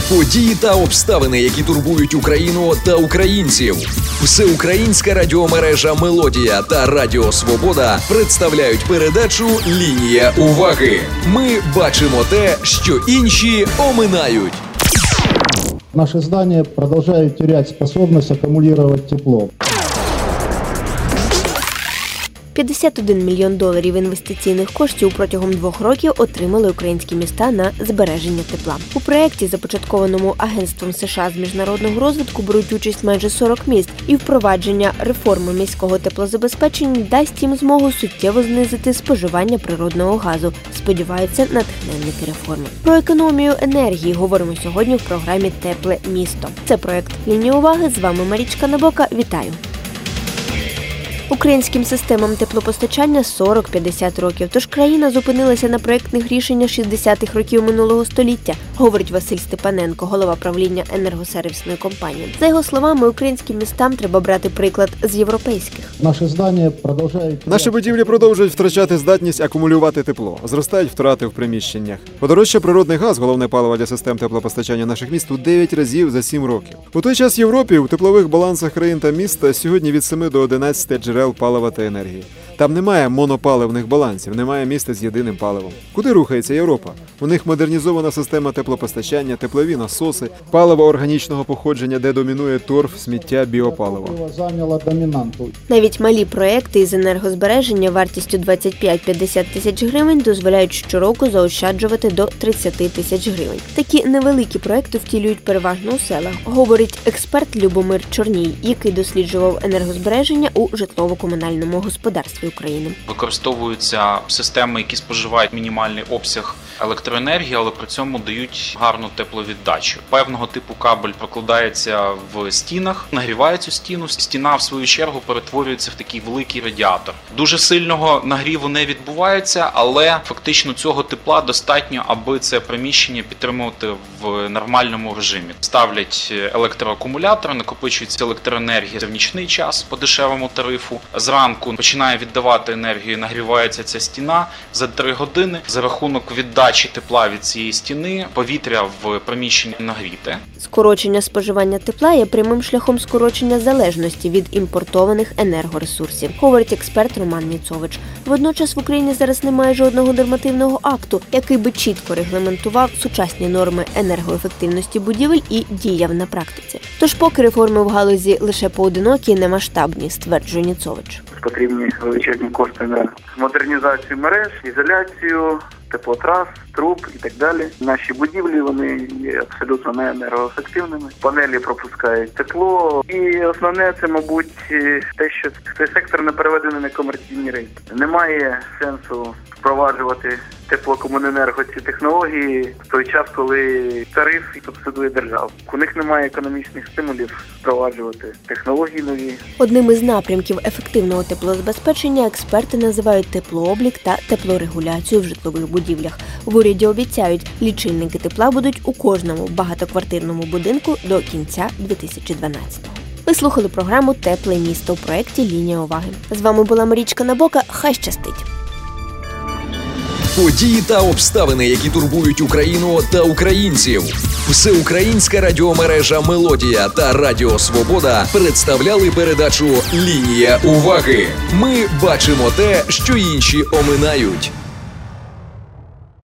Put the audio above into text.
Події та обставини, які турбують Україну та українців. Всеукраїнська радіомережа «Мелодія» та Радіо Свобода представляють передачу «Лінія уваги». Ми бачимо те, що інші оминають. Наши здания продолжают терять способность аккумулировать тепло. 51 мільйон доларів інвестиційних коштів протягом 2 років отримали українські міста на збереження тепла. У проєкті, започаткованому Агентством США з міжнародного розвитку, беруть участь майже 40 міст, і впровадження реформи міського теплозабезпечення дасть їм змогу суттєво знизити споживання природного газу, сподіваються натхненники реформи. Про економію енергії говоримо сьогодні в програмі «Тепле місто». Це проєкт «Лінія уваги». З вами Марічка Набока. Вітаю! Українським системам теплопостачання 40-50 років, тож країна зупинилася на проєктних рішеннях 60-х років минулого століття, говорить Василь Степаненко, голова правління енергосервісної компанії. За його словами, українським містам треба брати приклад з європейських. Наші будівлі продовжують втрачати здатність акумулювати тепло, зростають втрати в приміщеннях. Подорожчав природний газ, головне паливо для систем теплопостачання наших міст, у 9 разів за 7 років. У той час в Європі у теплових балансах країн та міст сьогодні від 7 до 11 джерел палива та енергії. Там немає монопаливних балансів, немає міста з єдиним паливом. Куди рухається Європа? У них модернізована система теплопостачання, теплові насоси, паливо органічного походження, де домінує торф, сміття, біопаливо. Навіть малі проекти із енергозбереження вартістю 25-50 тисяч гривень дозволяють щороку заощаджувати до 30 тисяч гривень. Такі невеликі проекти втілюють переважно у селах, говорить експерт Любомир Чорній, який досліджував енергозбереження у житлово-комунальному господарстві України. Використовуються системи, які споживають мінімальний обсяг електроенергії, але при цьому дають гарну тепловіддачу. Певного типу кабель прокладається в стінах, нагріває цю стіну. Стіна, в свою чергу, перетворюється в такий великий радіатор. Дуже сильного нагріву не відбувається, але фактично цього тепла достатньо, аби це приміщення підтримувати в нормальному режимі. Ставлять електроакумулятор, накопичується електроенергія в нічний час по дешевому тарифу. Зранку починає віддавати енергію, нагрівається ця стіна. За 3 години за рахунок віддачі тепла від цієї стіни повітря в приміщенні нагріте. Скорочення споживання тепла є прямим шляхом скорочення залежності від імпортованих енергоресурсів, говорить експерт Роман Ніцович. Водночас в Україні зараз немає жодного нормативного акту, який би чітко регламентував сучасні норми енергоефективності будівель і діяв на практиці. Тож поки реформи в галузі лише поодинокі і немасштабні, стверджує Ніцович. Потрібні величезні кошти на модернізацію мереж, ізоляцію, теплотрас, труб і так далі. Наші будівлі, вони є абсолютно не енергоефективними. Панелі пропускають тепло. І основне це, мабуть, те, що цей сектор не переведений на комерційні рейки. Немає сенсу впроваджувати теплокомуненерго ці технології в той час, коли тариф субсидує держава. У них немає економічних стимулів впроваджувати технології нові. Одним із напрямків ефективного теплозабезпечення експерти називають теплооблік та теплорегуляцію в житлових будівлях. В уряді обіцяють, лічильники тепла будуть у кожному багатоквартирному будинку до кінця 2012-го. Ви слухали програму «Тепле місто» у проєкті «Лінія уваги». З вами була Марічка Набока. Хай щастить! Події та обставини, які турбують Україну та українців. Всеукраїнська радіомережа «Мелодія» та Радіо Свобода представляли передачу «Лінія уваги». Ми бачимо те, що інші оминають.